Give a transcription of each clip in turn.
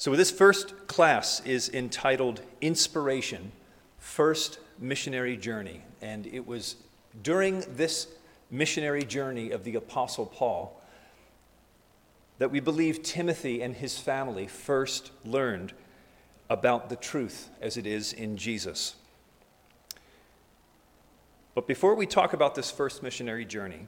So this first class is entitled Inspiration, First Missionary Journey. And it was during this missionary journey of the Apostle Paul that we believe Timothy and his family first learned about the truth as it is in Jesus. But before we talk about this first missionary journey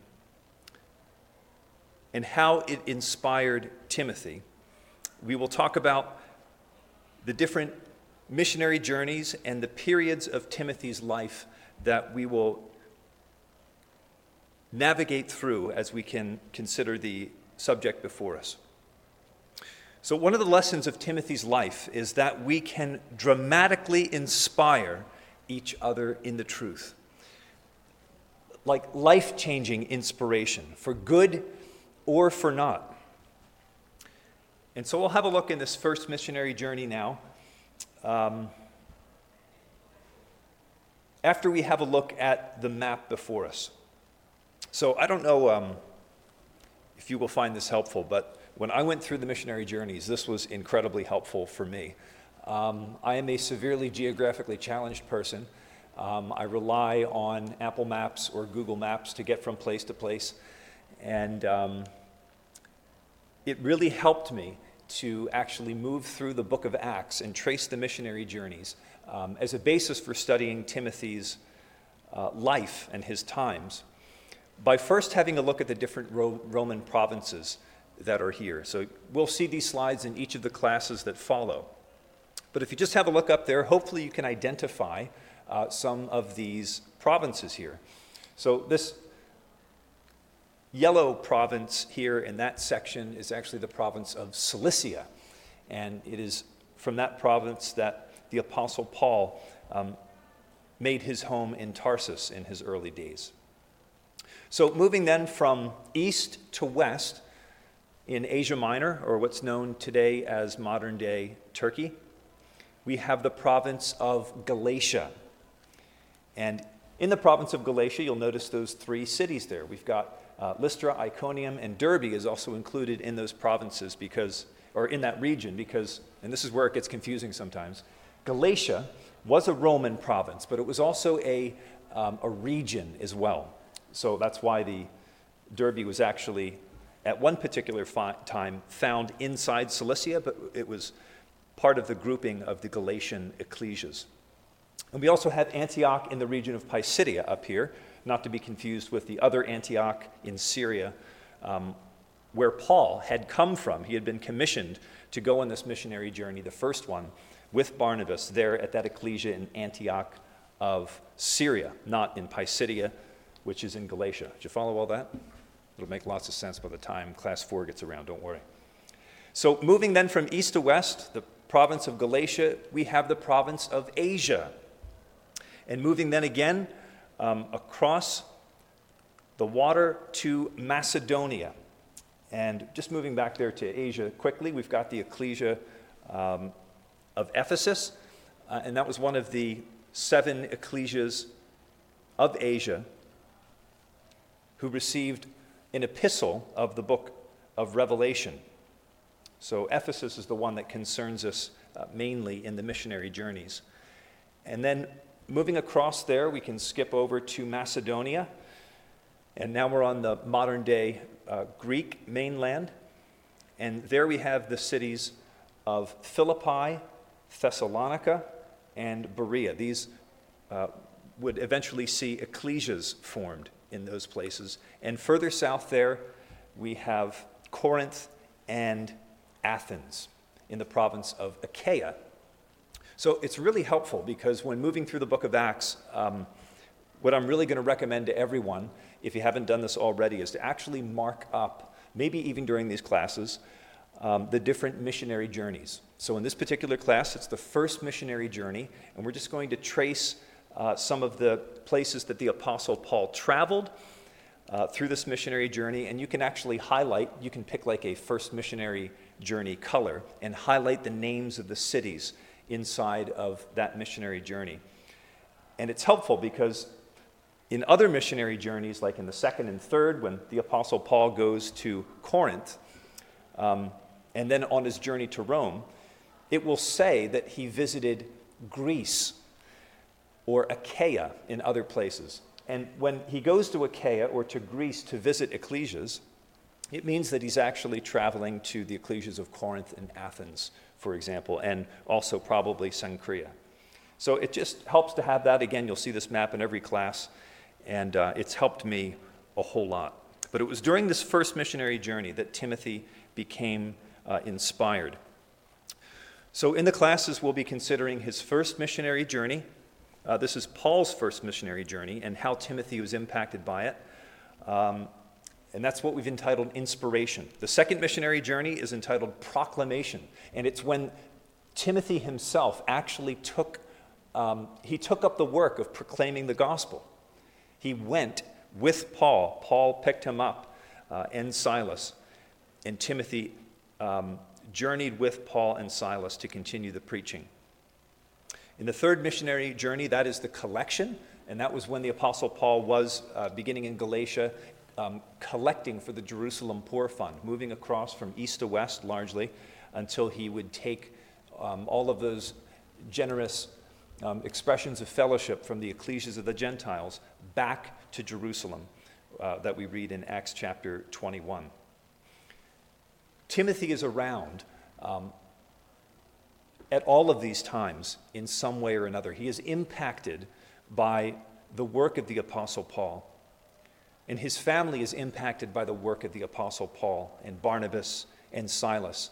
and how it inspired Timothy, we will talk about the different missionary journeys and the periods of Timothy's life that we will navigate through as we can consider the subject before us. So one of the lessons of Timothy's life is that we can dramatically inspire each other in the truth. Like life-changing inspiration, for good or for not. And so we'll have a look in this first missionary journey now. After we have a look at the map before us. So I don't know if you will find this helpful, but when I went through the missionary journeys, this was incredibly helpful for me. I am a severely geographically challenged person. I rely on Apple Maps or Google Maps to get from place to place. And it really helped me to actually move through the book of Acts and trace the missionary journeys as a basis for studying Timothy's life and his times by first having a look at the different Roman provinces that are here. So we'll see these slides in each of the classes that follow. But if you just have a look up there, hopefully you can identify some of these provinces here. So this yellow province here in that section is actually the province of Cilicia. And it is from that province that the Apostle Paul made his home in Tarsus in his early days. So moving then from east to west in Asia Minor, or what's known today as modern-day Turkey, we have the province of Galatia. And in the province of Galatia, you'll notice those three cities there. We've got Lystra, Iconium, and Derbe is also included in those provinces or in that region because, and this is where it gets confusing sometimes, Galatia was a Roman province, but it was also a region as well. So that's why the Derbe was actually, at one particular time, found inside Cilicia, but it was part of the grouping of the Galatian ecclesias. And we also have Antioch in the region of Pisidia up here, not to be confused with the other Antioch in Syria, where Paul had come from. He had been commissioned to go on this missionary journey, the first one, with Barnabas there at that ecclesia in Antioch of Syria, not in Pisidia, which is in Galatia. Did you follow all that? It'll make lots of sense by the time Class 4 gets around, don't worry. So moving then from east to west, the province of Galatia, we have the province of Asia. And moving then again across the water to Macedonia. And just moving back there to Asia quickly, we've got the ecclesia of Ephesus, and that was one of the 7 ecclesias of Asia who received an epistle of the book of Revelation. So Ephesus is the one that concerns us mainly in the missionary journeys. And then moving across there, we can skip over to Macedonia. And now we're on the modern-day Greek mainland. And there we have the cities of Philippi, Thessalonica, and Berea. These would eventually see ecclesias formed in those places. And further south there, we have Corinth and Athens in the province of Achaia. So it's really helpful because when moving through the book of Acts, what I'm really going to recommend to everyone, if you haven't done this already, is to actually mark up, maybe even during these classes, the different missionary journeys. So in this particular class, it's the first missionary journey, and we're just going to trace some of the places that the Apostle Paul traveled through this missionary journey, and you can actually highlight, you can pick like a first missionary journey color and highlight the names of the cities inside of that missionary journey. And it's helpful because in other missionary journeys, like in the second and third, when the Apostle Paul goes to Corinth, and then on his journey to Rome, it will say that he visited Greece or Achaia in other places. And when he goes to Achaia or to Greece to visit ecclesias, it means that he's actually traveling to the ecclesias of Corinth and Athens, for example, and also probably Cenchrea. So it just helps to have that. Again, you'll see this map in every class, and it's helped me a whole lot. But it was during this first missionary journey that Timothy became inspired. So in the classes, we'll be considering his first missionary journey. This is Paul's first missionary journey and how Timothy was impacted by it. And that's what we've entitled Inspiration. The second missionary journey is entitled Proclamation. And it's when Timothy himself actually took up the work of proclaiming the gospel. He went with Paul. Paul picked him up and Silas. And Timothy journeyed with Paul and Silas to continue the preaching. In the third missionary journey, that is the collection. And that was when the Apostle Paul was beginning in Galatia, collecting for the Jerusalem Poor Fund, moving across from east to west largely until he would take all of those generous expressions of fellowship from the ecclesias of the Gentiles back to Jerusalem that we read in Acts chapter 21. Timothy is around at all of these times in some way or another. He is impacted by the work of the Apostle Paul. And his family is impacted by the work of the Apostle Paul and Barnabas and Silas.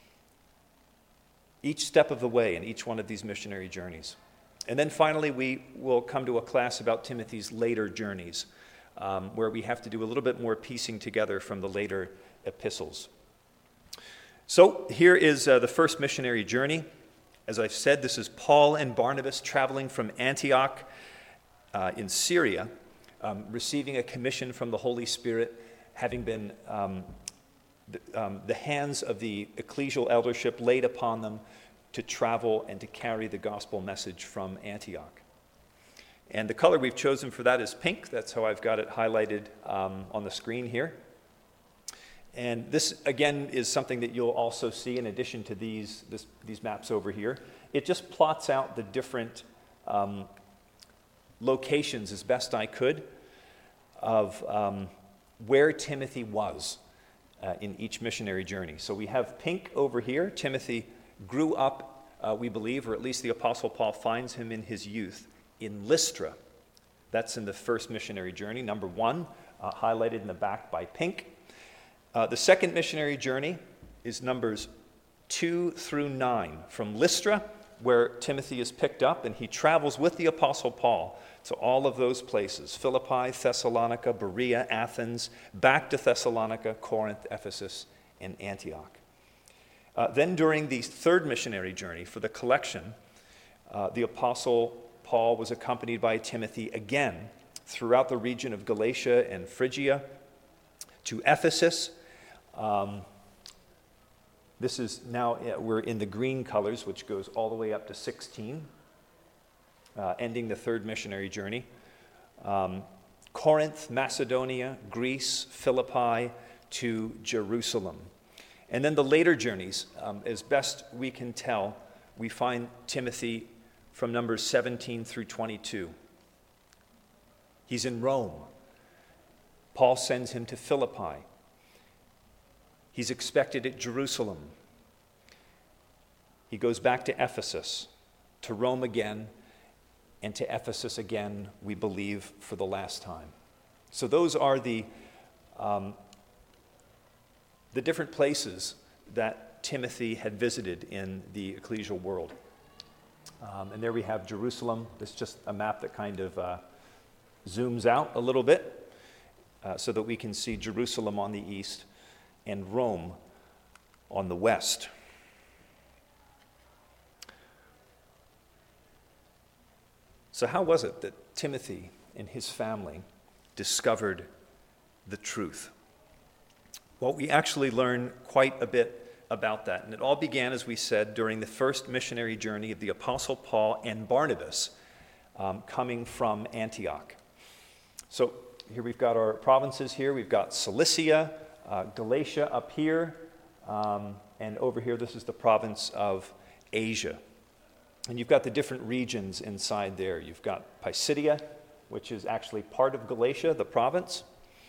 Each step of the way in each one of these missionary journeys. And then finally, we will come to a class about Timothy's later journeys, where we have to do a little bit more piecing together from the later epistles. So here is the first missionary journey. As I've said, this is Paul and Barnabas traveling from Antioch in Syria, receiving a commission from the Holy Spirit, having been the hands of the ecclesial eldership laid upon them to travel and to carry the gospel message from Antioch. And the color we've chosen for that is pink. That's how I've got it highlighted on the screen here. And this, again, is something that you'll also see in addition to these maps over here. It just plots out the different locations as best I could of where Timothy was in each missionary journey. So we have pink over here. Timothy grew up, we believe, or at least the Apostle Paul finds him in his youth, in Lystra. That's in the first missionary journey, number 1, highlighted in the back by pink. The second missionary journey is numbers 2 through 9 from Lystra, where Timothy is picked up, and he travels with the Apostle Paul to all of those places: Philippi, Thessalonica, Berea, Athens, back to Thessalonica, Corinth, Ephesus, and Antioch. Then during the third missionary journey for the collection, the Apostle Paul was accompanied by Timothy again throughout the region of Galatia and Phrygia to Ephesus. This is now, we're in the green colors, which goes all the way up to 16, ending the third missionary journey. Corinth, Macedonia, Greece, Philippi, to Jerusalem. And then the later journeys, as best we can tell, we find Timothy from numbers 17 through 22. He's in Rome. Paul sends him to Philippi. He's expected at Jerusalem. He goes back to Ephesus, to Rome again, and to Ephesus again, we believe, for the last time. So those are the different places that Timothy had visited in the ecclesial world. And there we have Jerusalem. This is just a map that kind of zooms out a little bit so that we can see Jerusalem on the east and Rome on the west. So how was it that Timothy and his family discovered the truth? Well, we actually learn quite a bit about that. And it all began, as we said, during the first missionary journey of the Apostle Paul and Barnabas coming from Antioch. So here we've got our provinces here. We've got Cilicia, Galatia up here, and over here this is the province of Asia. And you've got the different regions inside there. You've got Pisidia, which is actually part of Galatia, the province.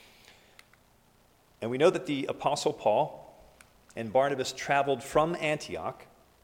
And we know that the Apostle Paul and Barnabas traveled from Antioch.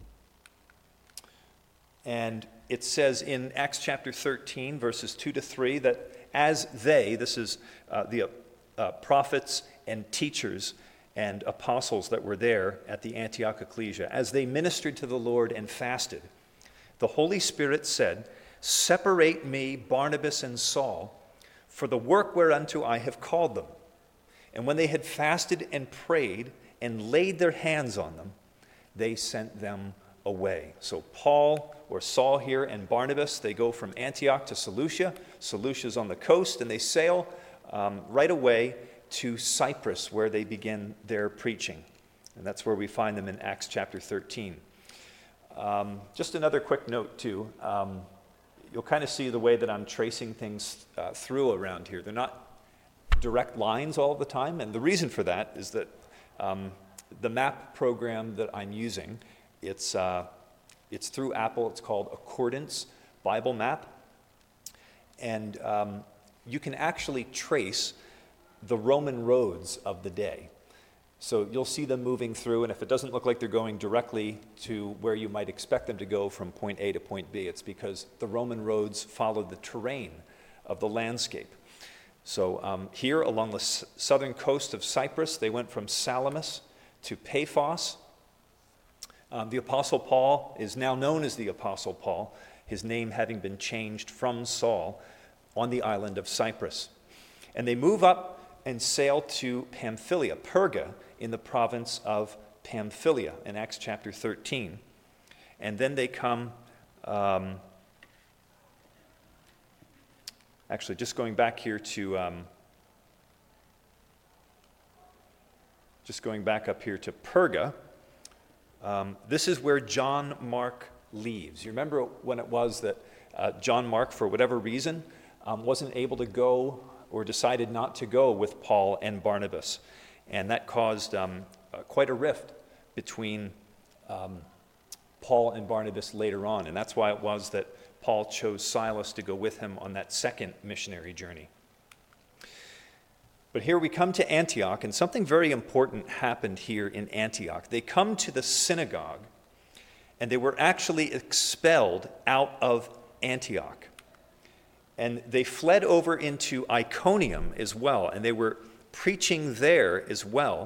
And it says in Acts chapter 13, verses 2 to 3, that as they, this is the prophets and teachers and apostles that were there at the Antioch Ecclesia, as they ministered to the Lord and fasted, the Holy Spirit said, "Separate me, Barnabas and Saul, for the work whereunto I have called them." And when they had fasted and prayed and laid their hands on them, they sent them away. So Paul, or Saul here, and Barnabas, they go from Antioch to Seleucia. Seleucia's on the coast, and they sail right away to Cyprus, where they begin their preaching. And that's where we find them in Acts chapter 13. Just another quick note, too. You'll kind of see the way that I'm tracing things through around here. They're not direct lines all the time, and the reason for that is that the map program that I'm using, it's through Apple. It's called Accordance Bible Map, and you can actually trace the Roman roads of the day. So you'll see them moving through, and if it doesn't look like they're going directly to where you might expect them to go from point A to point B, it's because the Roman roads followed the terrain of the landscape. So here along the southern coast of Cyprus, they went from Salamis to Paphos. The Apostle Paul is now known as the Apostle Paul, his name having been changed from Saul, on the island of Cyprus. And they move up and sail to Pamphylia, Perga, in the province of Pamphylia, in Acts chapter 13. And then they come, actually just going back here to, just going back up here to Perga, this is where John Mark leaves. You remember when it was that John Mark, for whatever reason, wasn't able to go or decided not to go with Paul and Barnabas. And that caused quite a rift between Paul and Barnabas later on. And that's why it was that Paul chose Silas to go with him on that second missionary journey. But here we come to Antioch, and something very important happened here in Antioch. They come to the synagogue, and they were actually expelled out of Antioch. And they fled over into Iconium as well, and they were preaching there as well.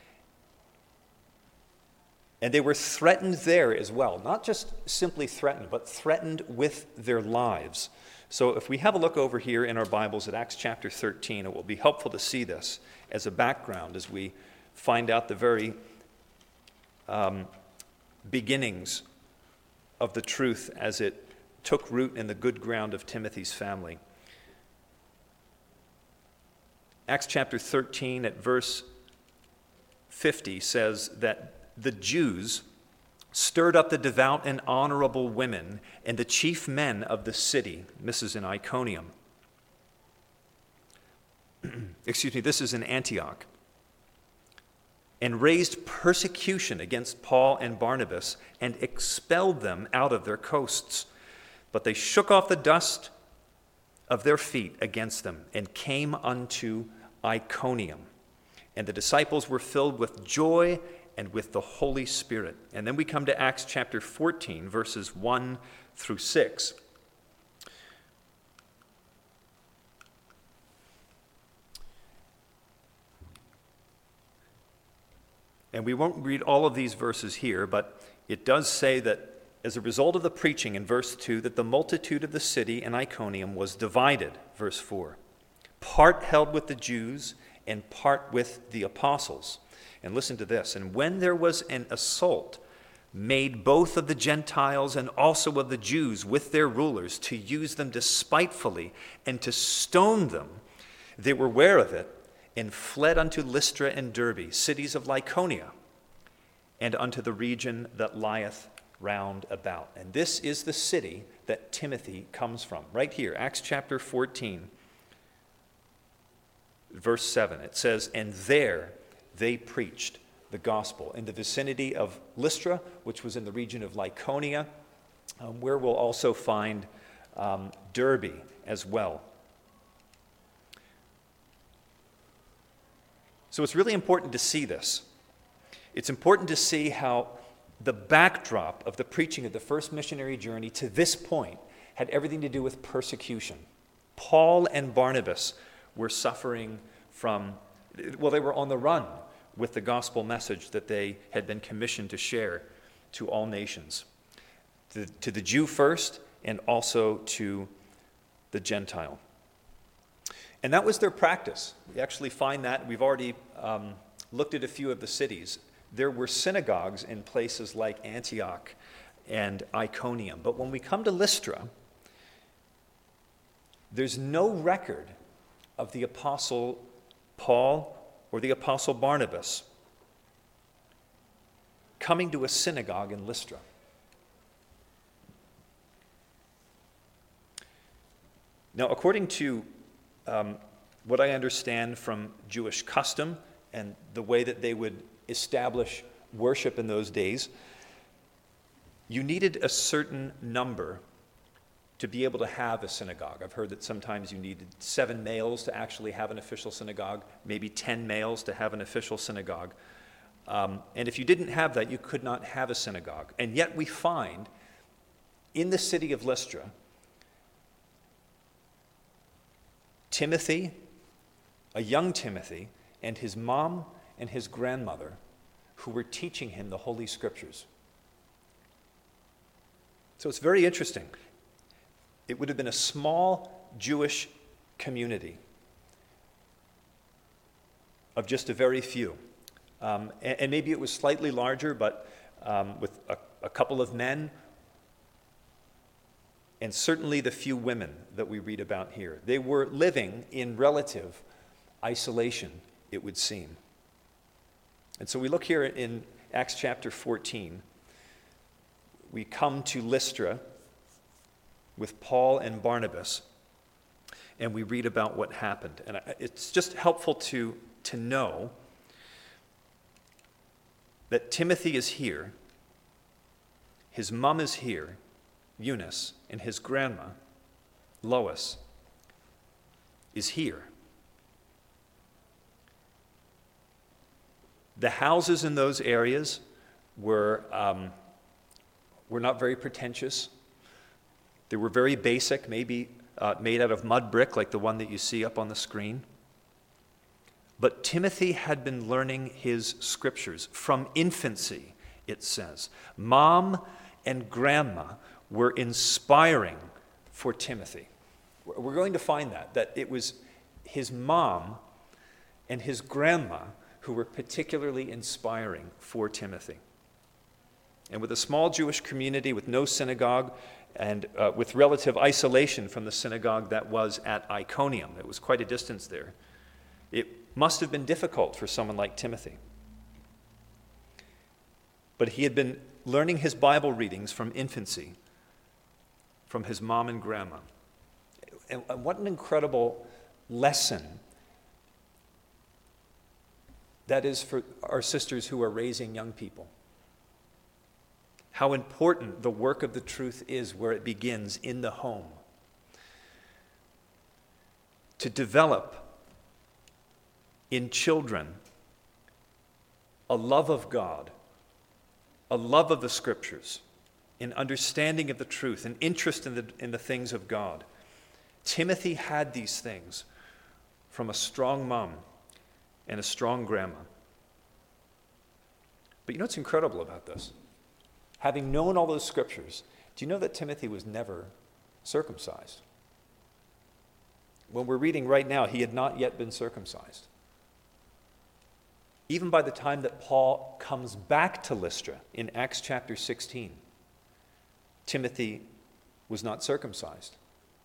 And they were threatened there as well. Not just simply threatened, but threatened with their lives. So if we have a look over here in our Bibles at Acts chapter 13, it will be helpful to see this as a background as we find out the very beginnings of the truth as it took root in the good ground of Timothy's family. Acts chapter 13 at verse 50 says that the Jews stirred up the devout and honorable women and the chief men of the city. This is in Iconium. This is in Antioch. And raised persecution against Paul and Barnabas and expelled them out of their coasts. But they shook off the dust of their feet against them and came unto Iconium. And the disciples were filled with joy and with the Holy Spirit. And then we come to Acts chapter 14, verses 1 through 6. And we won't read all of these verses here, but it does say that as a result of the preaching in verse 2, that the multitude of the city in Iconium was divided, verse 4. Part held with the Jews and part with the apostles. And listen to this. And when there was an assault made both of the Gentiles and also of the Jews with their rulers to use them despitefully and to stone them, they were ware of it and fled unto Lystra and Derbe, cities of Lycaonia, and unto the region that lieth round about. And this is the city that Timothy comes from. Right here, Acts chapter 14, verse 7. It says, and there they preached the gospel in the vicinity of Lystra, which was in the region of Lycaonia, where we'll also find Derbe as well. So it's really important to see this. It's important to see how the backdrop of the preaching of the first missionary journey to this point had everything to do with persecution. Paul and Barnabas were suffering from, they were on the run with the gospel message that they had been commissioned to share to all nations, to the Jew first and also to the Gentile. And that was their practice. We actually find that. We've already looked at a few of the cities. There were synagogues in places like Antioch and Iconium. But when we come to Lystra, there's no record of the Apostle Paul or the Apostle Barnabas coming to a synagogue in Lystra. Now, according to what I understand from Jewish custom and the way that they would establish worship in those days, you needed a certain number to be able to have a synagogue. I've heard that sometimes you needed 7 males to actually have an official synagogue, maybe 10 males to have an official synagogue. And if you didn't have that, you could not have a synagogue. And yet we find in the city of Lystra, Timothy, a young Timothy, and his mom and his grandmother, who were teaching him the Holy Scriptures. So it's very interesting. It would have been a small Jewish community of just a very few. And maybe it was slightly larger, but with a couple of men, and certainly the few women that we read about here. They were living in relative isolation, it would seem. And so we look here in Acts chapter 14. We come to Lystra with Paul and Barnabas, and we read about what happened. And it's just helpful to know that Timothy is here, his mom is here, Eunice, and his grandma, Lois, is here. The houses in those areas were not very pretentious. They were very basic, maybe made out of mud brick like the one that you see up on the screen. But Timothy had been learning his scriptures from infancy, it says. Mom and grandma were inspiring for Timothy. We're going to find that it was his mom and his grandma who were particularly inspiring for Timothy. And with a small Jewish community with no synagogue and with relative isolation from the synagogue that was at Iconium, it was quite a distance there, it must have been difficult for someone like Timothy. But he had been learning his Bible readings from infancy, from his mom and grandma. And what an incredible lesson that is for our sisters who are raising young people. How important the work of the truth is where it begins, in the home. To develop in children a love of God, a love of the Scriptures, an understanding of the truth, an interest in the things of God. Timothy had these things from a strong mom and a strong grandma. But you know what's incredible about this? Having known all those scriptures, do you know that Timothy was never circumcised? When we're reading right now, he had not yet been circumcised. Even by the time that Paul comes back to Lystra in Acts chapter 16, Timothy was not circumcised.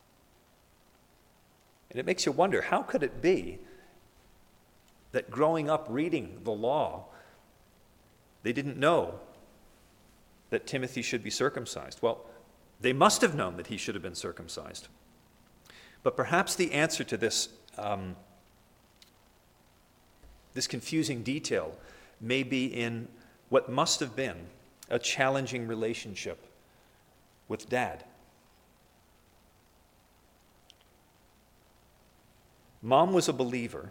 And it makes you wonder, how could it be that growing up reading the law, they didn't know that Timothy should be circumcised? Well, they must have known that he should have been circumcised. But perhaps the answer to this, this confusing detail may be in what must have been a challenging relationship with Dad. Mom was a believer,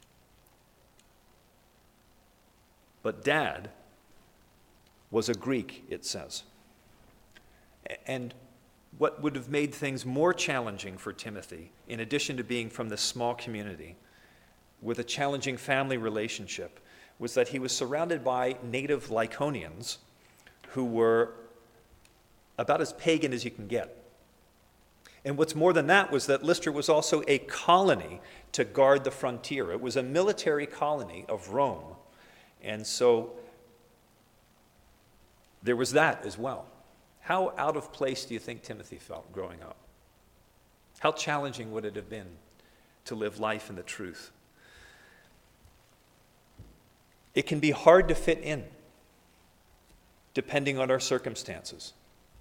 but Dad was a Greek, it says. And what would have made things more challenging for Timothy, in addition to being from this small community with a challenging family relationship, was that he was surrounded by native Lycaonians who were about as pagan as you can get. And what's more than that was that Lystra was also a colony to guard the frontier. It was a military colony of Rome. And so there was that as well. How out of place do you think Timothy felt growing up? How challenging would it have been to live life in the truth? It can be hard to fit in, depending on our circumstances.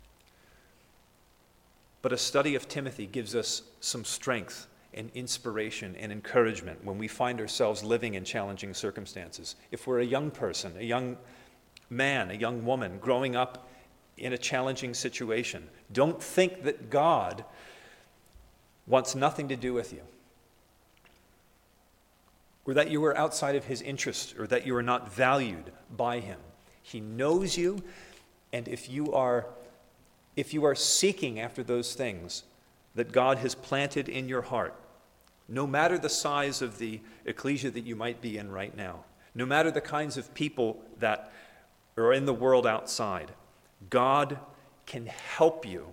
But a study of Timothy gives us some strength and inspiration and encouragement when we find ourselves living in challenging circumstances. If we're a young person, a young man, a young woman growing up in a challenging situation, don't think that God wants nothing to do with you, or that you are outside of his interest, or that you are not valued by him. He knows you, and if you are seeking after those things that God has planted in your heart, no matter the size of the ecclesia that you might be in right now, no matter the kinds of people that are in the world outside, God can help you,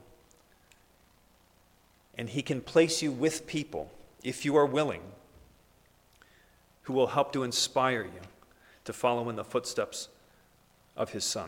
and he can place you with people, if you are willing, who will help to inspire you to follow in the footsteps of his Son.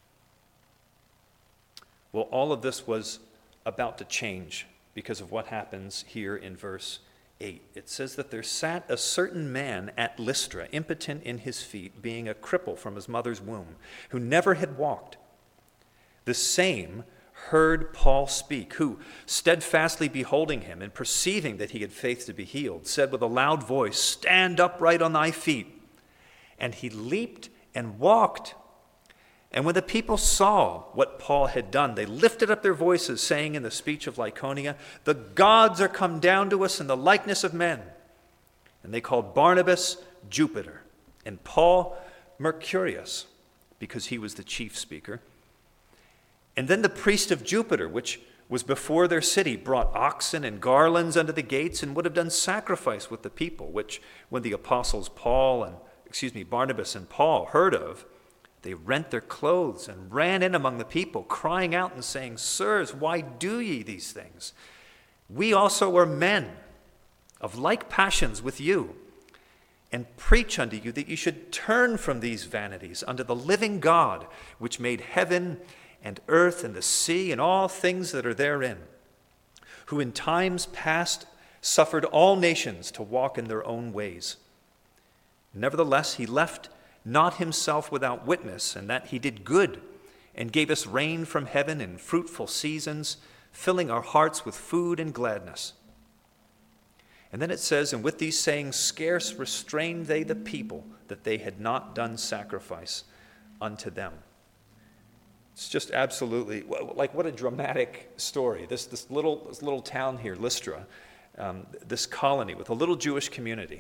Well, all of this was about to change because of what happens here in verse 8. It says that there sat a certain man at Lystra, impotent in his feet, being a cripple from his mother's womb, who never had walked. The same heard Paul speak, who, steadfastly beholding him and perceiving that he had faith to be healed, said with a loud voice, "Stand upright on thy feet." And he leaped and walked. And when the people saw what Paul had done, they lifted up their voices, saying in the speech of Lycaonia, "The gods are come down to us in the likeness of men." And they called Barnabas Jupiter, and Paul Mercurius, because he was the chief speaker. And then the priest of Jupiter, which was before their city, brought oxen and garlands unto the gates, and would have done sacrifice with the people, which when the apostles Barnabas and Paul heard of, they rent their clothes and ran in among the people, crying out and saying, "Sirs, why do ye these things? We also are men of like passions with you, and preach unto you that you should turn from these vanities unto the living God, which made heaven and earth and the sea and all things that are therein, who in times past suffered all nations to walk in their own ways. Nevertheless, he left not himself without witness, and that he did good, and gave us rain from heaven in fruitful seasons, filling our hearts with food and gladness." And then it says, "And with these sayings scarce restrained they the people, that they had not done sacrifice unto them." It's just absolutely, like, what a dramatic story. This little town here, Lystra, this colony with a little Jewish community.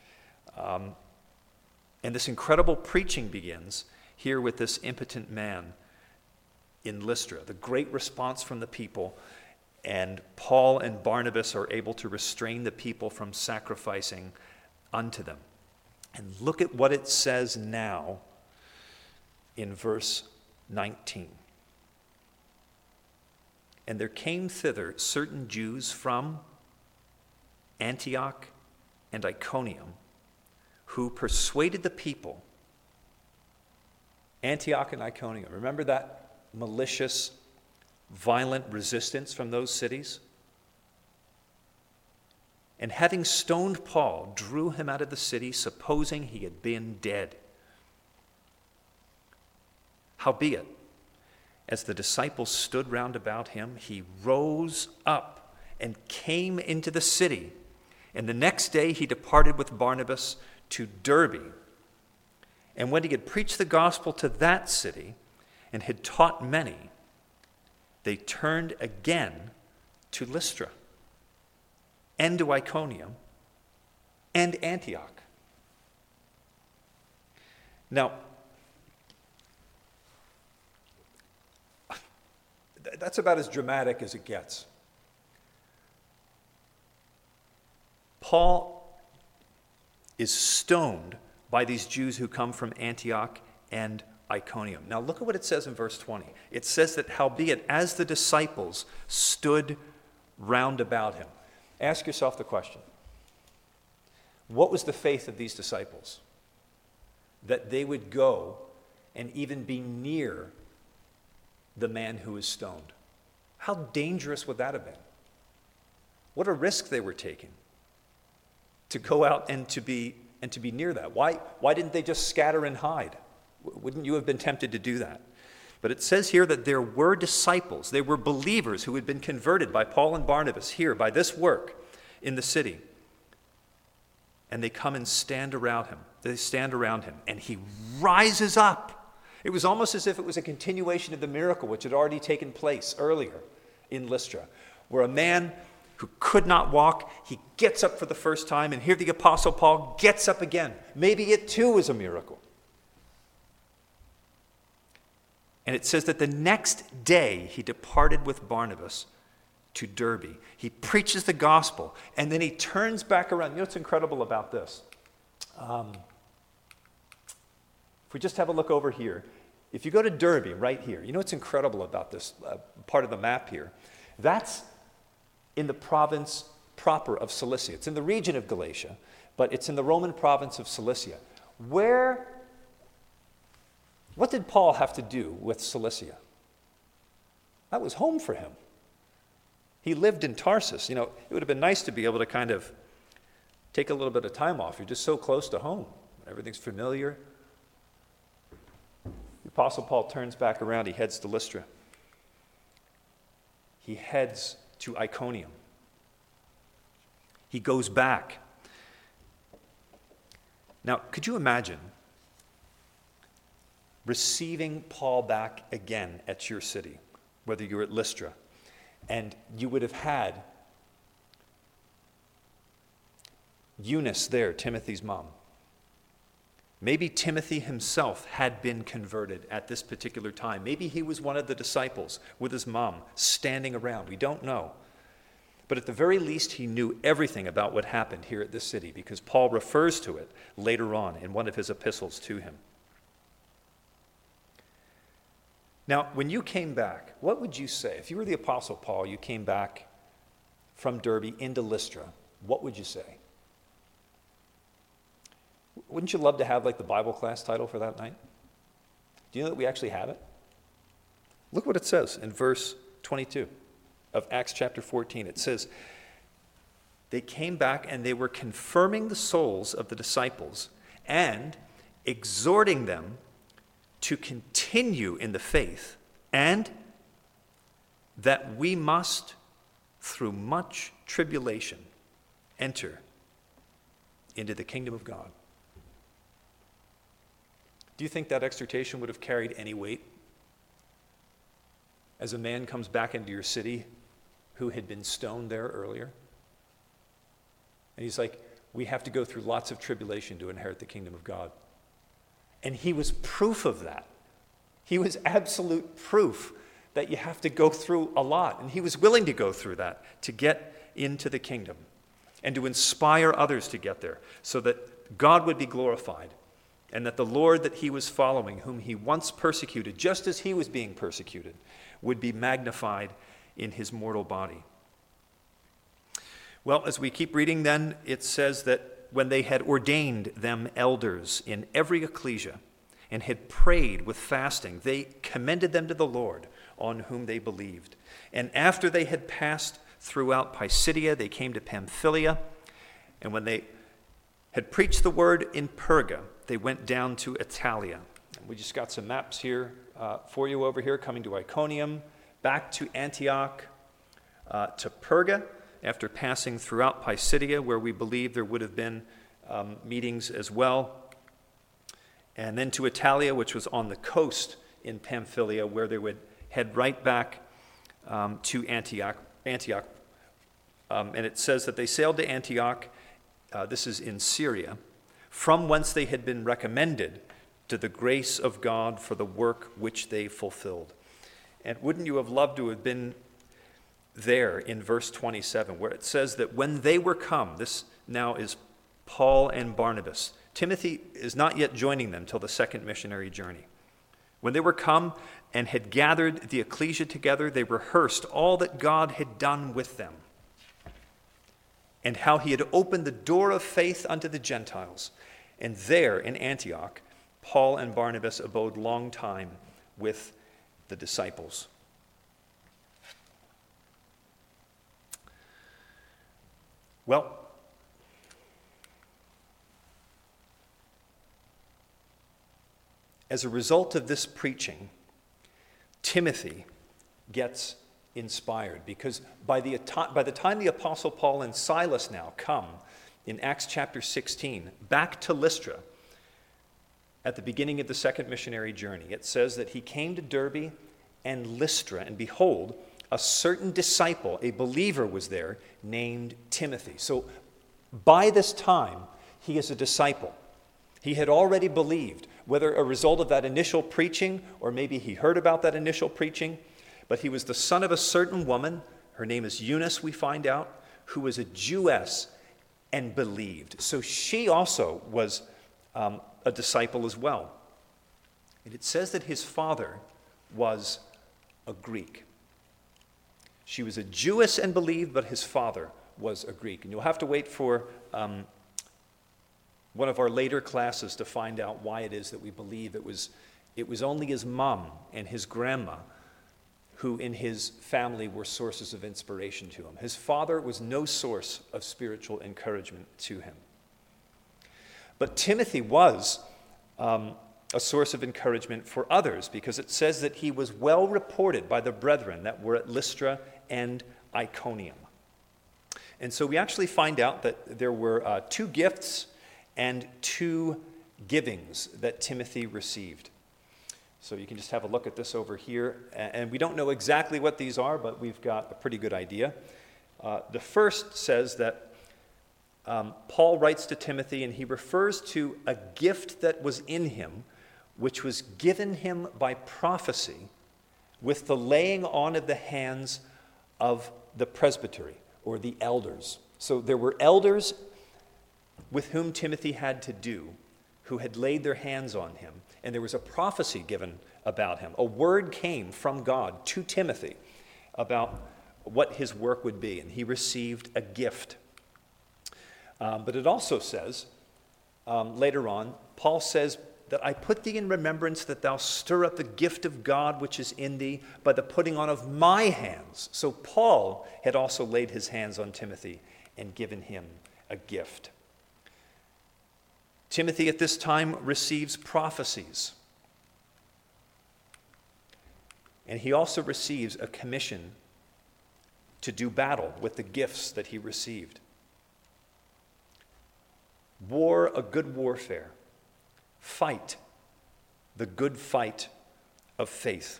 And this incredible preaching begins here with this impotent man in Lystra. The great response from the people, and Paul and Barnabas are able to restrain the people from sacrificing unto them. And look at what it says now in verse 19. "And there came thither certain Jews from Antioch and Iconium, who persuaded the people." Antioch and Iconium. Remember that malicious, violent resistance from those cities? "And having stoned Paul, drew him out of the city, supposing he had been dead. Howbeit, as the disciples stood round about him, he rose up and came into the city. And the next day he departed with Barnabas to Derbe. And when he had preached the gospel to that city and had taught many, they turned again to Lystra and to Iconium and Antioch. Now, that's about as dramatic as it gets. Paul is stoned by these Jews who come from Antioch and Iconium. Now look at what it says in verse 20. It says that howbeit as the disciples stood round about him. Ask yourself the question. What was the faith of these disciples? That they would go and even be near the man who was stoned. How dangerous would that have been? What a risk they were taking to go out and to be near that. Why didn't they just scatter and hide? Wouldn't you have been tempted to do that? But it says here that there were disciples, they were believers who had been converted by Paul and Barnabas here by this work in the city. And they come and stand around him. They stand around him, and he rises up. It was almost as if it was a continuation of the miracle which had already taken place earlier in Lystra, where a man who could not walk, he gets up for the first time, and here the Apostle Paul gets up again. Maybe it too was a miracle. And it says that the next day he departed with Barnabas to Derbe. He preaches the gospel, and then he turns back around. You know what's incredible about this? If we just have a look over here, if you go to Derbe right here, you know what's incredible about this part of the map here? That's in the province proper of Cilicia. It's in the region of Galatia, but it's in the Roman province of Cilicia. What did Paul have to do with Cilicia? That was home for him. He lived in Tarsus. You know, it would have been nice to be able to kind of take a little bit of time off. You're just so close to home. Everything's familiar. The Apostle Paul turns back around. He heads to Lystra. He heads to Iconium. He goes back. Now, could you imagine receiving Paul back again at your city, whether you're at Lystra, and you would have had Eunice there, Timothy's mom. Maybe Timothy himself had been converted at this particular time. Maybe he was one of the disciples with his mom standing around. We don't know. But at the very least, he knew everything about what happened here at this city because Paul refers to it later on in one of his epistles to him. Now, when you came back, what would you say? If you were the Apostle Paul, you came back from Derbe into Lystra, what would you say? Wouldn't you love to have like the Bible class title for that night? Do you know that we actually have it? Look what it says in verse 22 of Acts chapter 14. It says, they came back and they were confirming the souls of the disciples and exhorting them to continue in the faith, and that we must, through much tribulation, enter into the kingdom of God. Do you think that exhortation would have carried any weight as a man comes back into your city who had been stoned there earlier? And he's like, we have to go through lots of tribulation to inherit the kingdom of God. And he was proof of that. He was absolute proof that you have to go through a lot. And he was willing to go through that to get into the kingdom and to inspire others to get there so that God would be glorified and that the Lord that he was following, whom he once persecuted, just as he was being persecuted, would be magnified in his mortal body. Well, as we keep reading then, it says that when they had ordained them elders in every ecclesia and had prayed with fasting, they commended them to the Lord, on whom they believed. And after they had passed throughout Pisidia, they came to Pamphylia. And when they had preached the word in Perga, they went down to Italia. And we just got some maps here for you over here, coming to Iconium, back to Antioch, to Perga, after passing throughout Pisidia, where we believe there would have been meetings as well. and then to Italia, which was on the coast in Pamphylia, where they would head right back to Antioch. And it says that they sailed to Antioch, this is in Syria, from whence they had been recommended to the grace of God for the work which they fulfilled. And wouldn't you have loved to have been there in verse 27, where it says that when they were come, this now is Paul and Barnabas. Timothy is not yet joining them till the second missionary journey. When they were come and had gathered the ecclesia together, they rehearsed all that God had done with them, and how he had opened the door of faith unto the Gentiles. And there in Antioch, Paul and Barnabas abode long time with the disciples. Well, as a result of this preaching, Timothy gets inspired, because by the time the Apostle Paul and Silas now come in Acts chapter 16 back to Lystra at the beginning of the second missionary journey, it says that he came to Derbe and Lystra, and behold, a certain disciple, a believer, was there named Timothy. So by this time, he is a disciple. He had already believed, whether a result of that initial preaching, or maybe he heard about that initial preaching, but he was the son of a certain woman, her name is Eunice, we find out, who was a Jewess and believed. So she also was a disciple as well. And it says that his father was a Greek. She was a Jewess and believed, but his father was a Greek. And you'll have to wait for one of our later classes to find out why it is that we believe it was only his mom and his grandma who in his family were sources of inspiration to him. His father was no source of spiritual encouragement to him. But Timothy was a source of encouragement for others, because it says that he was well reported by the brethren that were at Lystra and Iconium. And so we actually find out that there were 2 gifts and 2 givings that Timothy received. So you can just have a look at this over here. And we don't know exactly what these are, but we've got a pretty good idea. The first says that Paul writes to Timothy, and he refers to a gift that was in him, which was given him by prophecy with the laying on of the hands of the presbytery, or the elders. So there were elders with whom Timothy had to do, who had laid their hands on him, and there was a prophecy given about him. A word came from God to Timothy about what his work would be, and he received a gift. But it also says, later on, Paul says that I put thee in remembrance that thou stir up the gift of God which is in thee by the putting on of my hands. So Paul had also laid his hands on Timothy and given him a gift. Timothy at this time receives prophecies. And he also receives a commission to do battle with the gifts that he received. War a good warfare. Fight the good fight of faith.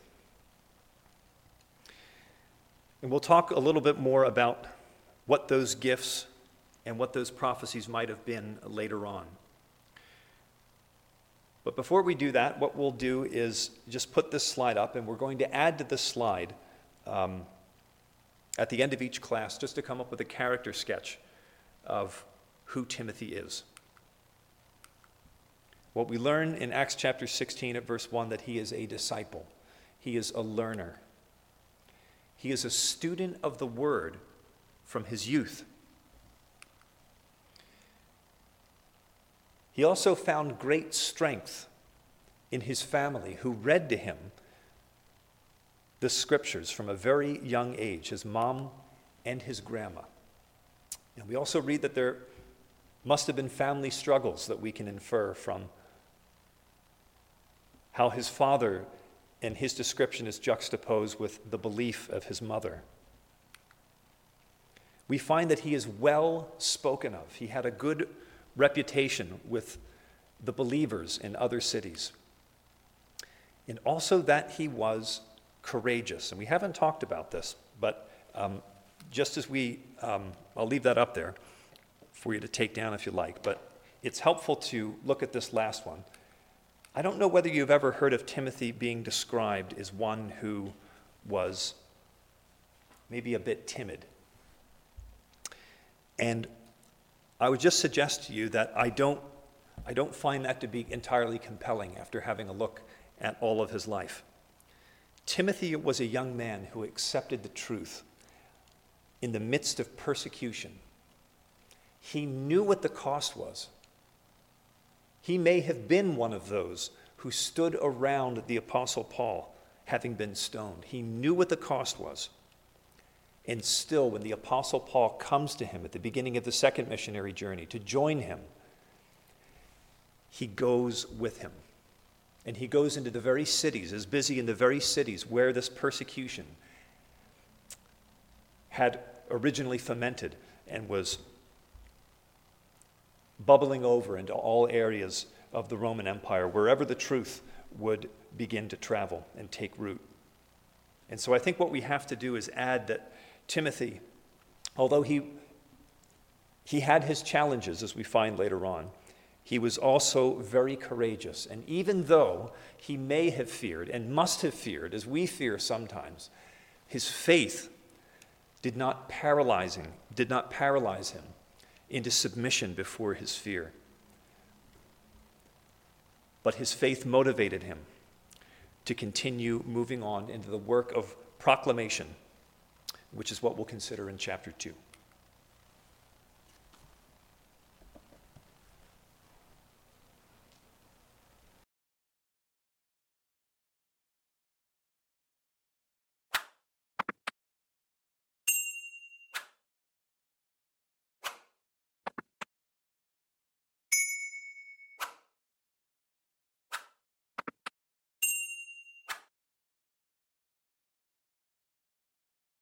And we'll talk a little bit more about what those gifts and what those prophecies might have been later on. But before we do that, what we'll do is just put this slide up, and we're going to add to this slide at the end of each class, just to come up with a character sketch of who Timothy is. What we learn in Acts chapter 16 at verse 1, that he is a disciple. He is a learner. He is a student of the word from his youth. He also found great strength in his family, who read to him the scriptures from a very young age, his mom and his grandma. And we also read that there must have been family struggles that we can infer from how his father and his description is juxtaposed with the belief of his mother. We find that he is well spoken of. He had a good reputation with the believers in other cities. And also that he was courageous. And we haven't talked about this, but just as I'll leave that up there for you to take down if you like, but it's helpful to look at this last one. I don't know whether you've ever heard of Timothy being described as one who was maybe a bit timid. And I would just suggest to you that I don't find that to be entirely compelling after having a look at all of his life. Timothy was a young man who accepted the truth in the midst of persecution. He knew what the cost was. He may have been one of those who stood around the Apostle Paul having been stoned. He knew what the cost was. And still, when the Apostle Paul comes to him at the beginning of the second missionary journey to join him, he goes with him. And he goes into the very cities, is busy in the very cities where this persecution had originally fermented and was bubbling over into all areas of the Roman Empire, wherever the truth would begin to travel and take root. And so I think what we have to do is add that Timothy, although he had his challenges, as we find later on, he was also very courageous. And even though he may have feared and must have feared, as we fear sometimes, his faith did not paralyze him into submission before his fear. But his faith motivated him to continue moving on into the work of proclamation, which is what we'll consider in chapter 2.